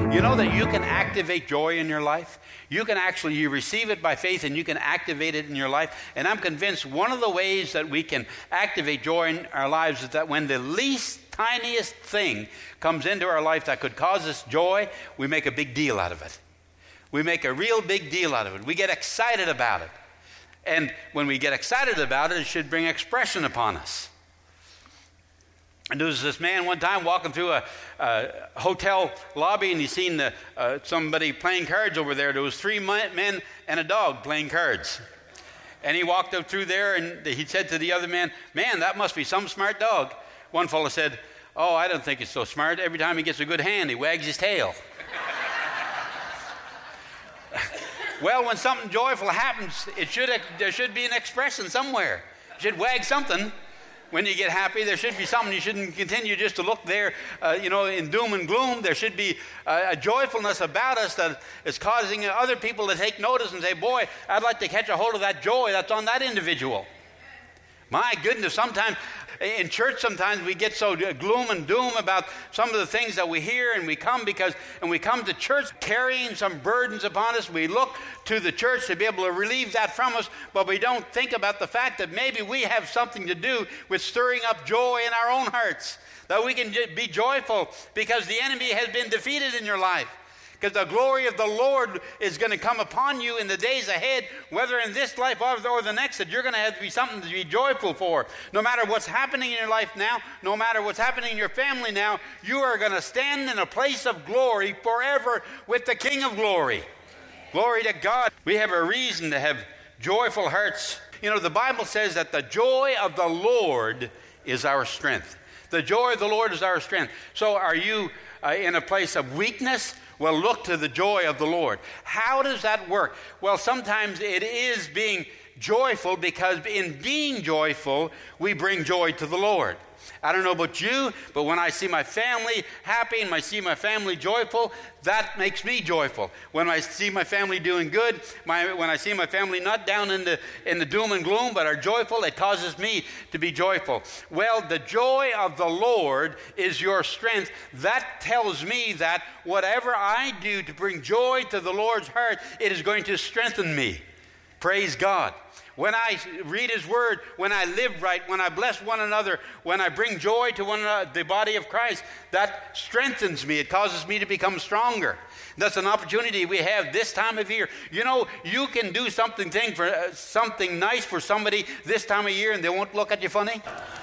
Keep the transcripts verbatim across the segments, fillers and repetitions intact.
You know that you can activate joy in your life? You can actually, you receive it by faith and you can activate it in your life. And I'm convinced one of the ways that we can activate joy in our lives is that when the least tiniest thing comes into our life that could cause us joy, we make a big deal out of it. We make a real big deal out of it. We get excited about it. And when we get excited about it, it should bring expression upon us. And there was this man one time walking through a, a hotel lobby, and he seen the, uh, somebody playing cards over there. There was three men and a dog playing cards. And he walked up through there, and he said to the other man, "Man, that must be some smart dog." One fellow said, "Oh, I don't think it's so smart. Every time he gets a good hand, he wags his tail." Well, when something joyful happens, it should there should be an expression somewhere. You should wag something. When you get happy, there should be something. You shouldn't continue just to look there, uh, you know, in doom and gloom. There should be a, a joyfulness about us that is causing other people to take notice and say, "Boy, I'd like to catch a hold of that joy that's on that individual." My goodness, sometimes in church, sometimes we get so gloom and doom about some of the things that we hear, and we come because, and we come to church carrying some burdens upon us. We look to the church to be able to relieve that from us, but we don't think about the fact that maybe we have something to do with stirring up joy in our own hearts, that we can be joyful because the enemy has been defeated in your life. Because the glory of the Lord is going to come upon you in the days ahead, whether in this life or the next, that you're going to have to be something to be joyful for. No matter what's happening in your life now, no matter what's happening in your family now, you are going to stand in a place of glory forever with the King of glory. Glory to God. We have a reason to have joyful hearts. You know, the Bible says that the joy of the Lord is our strength. The joy of the Lord is our strength. So are you uh, in a place of weakness? Well, look to the joy of the Lord. How does that work? Well, sometimes it is being joyful, because in being joyful, we bring joy to the Lord. I don't know about you, but when I see my family happy and I see my family joyful, that makes me joyful. When I see my family doing good, my, when I see my family not down in the, in the doom and gloom, but are joyful, it causes me to be joyful. Well, the joy of the Lord is your strength. That tells me that whatever I do to bring joy to the Lord's heart, it is going to strengthen me. Praise God. When I read His Word, when I live right, when I bless one another, when I bring joy to one another, the body of Christ, that strengthens me. It causes me to become stronger. That's an opportunity we have this time of year. You know, you can do something thing for uh, something nice for somebody this time of year, and they won't look at you funny.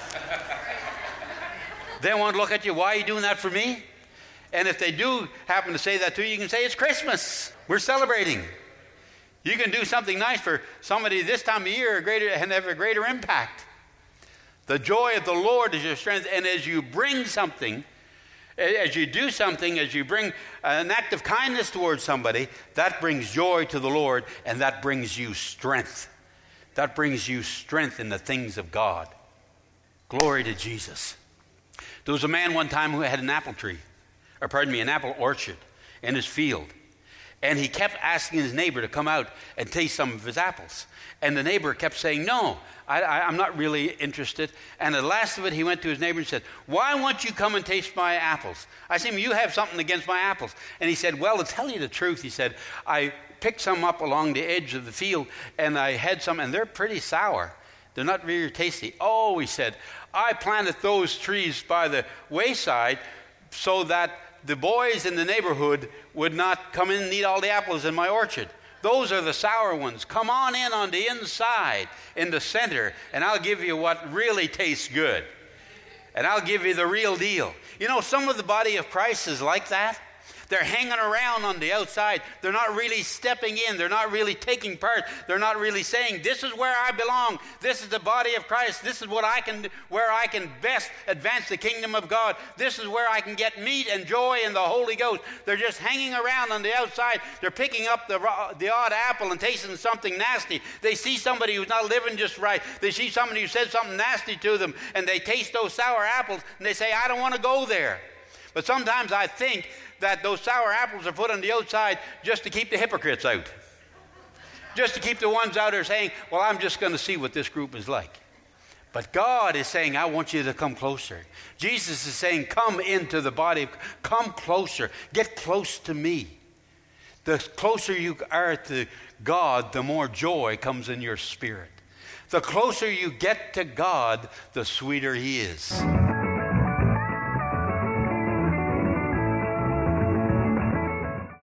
They won't look at you. "Why are you doing that for me?" And if they do happen to say that to you, you can say, "It's Christmas. We're celebrating." You can do something nice for somebody this time of year greater, and have a greater impact. The joy of the Lord is your strength. And as you bring something, as you do something, as you bring an act of kindness towards somebody, that brings joy to the Lord, and that brings you strength. That brings you strength in the things of God. Glory to Jesus. There was a man one time who had an apple tree, or pardon me, an apple orchard in his field. And he kept asking his neighbor to come out and taste some of his apples. And the neighbor kept saying, "No, I, I, I'm not really interested." And at the last of it, he went to his neighbor and said, "Why won't you come and taste my apples? I see you have something against my apples." And he said, "Well, to tell you the truth," he said, "I picked some up along the edge of the field, and I had some, and they're pretty sour. They're not really tasty." "Oh," he said, "I planted those trees by the wayside so that the boys in the neighborhood would not come in and eat all the apples in my orchard. Those are the sour ones. Come on in on the inside, in the center, and I'll give you what really tastes good. And I'll give you the real deal." You know, some of the body of Christ is like that. They're hanging around on the outside. They're not really stepping in. They're not really taking part. They're not really saying, "This is where I belong. This is the body of Christ. This is what I can, where I can best advance the kingdom of God. This is where I can get meat and joy in the Holy Ghost." They're just hanging around on the outside. They're picking up the, the odd apple and tasting something nasty. They see somebody who's not living just right. They see somebody who said something nasty to them, and they taste those sour apples, and they say, "I don't want to go there." But sometimes I think that those sour apples are put on the outside just to keep the hypocrites out. Just to keep the ones out there saying, "Well, I'm just going to see what this group is like." But God is saying, I want you to come closer. Jesus is saying, come into the body. Come closer. Get close to me. The closer you are to God, the more joy comes in your spirit. The closer you get to God, the sweeter he is.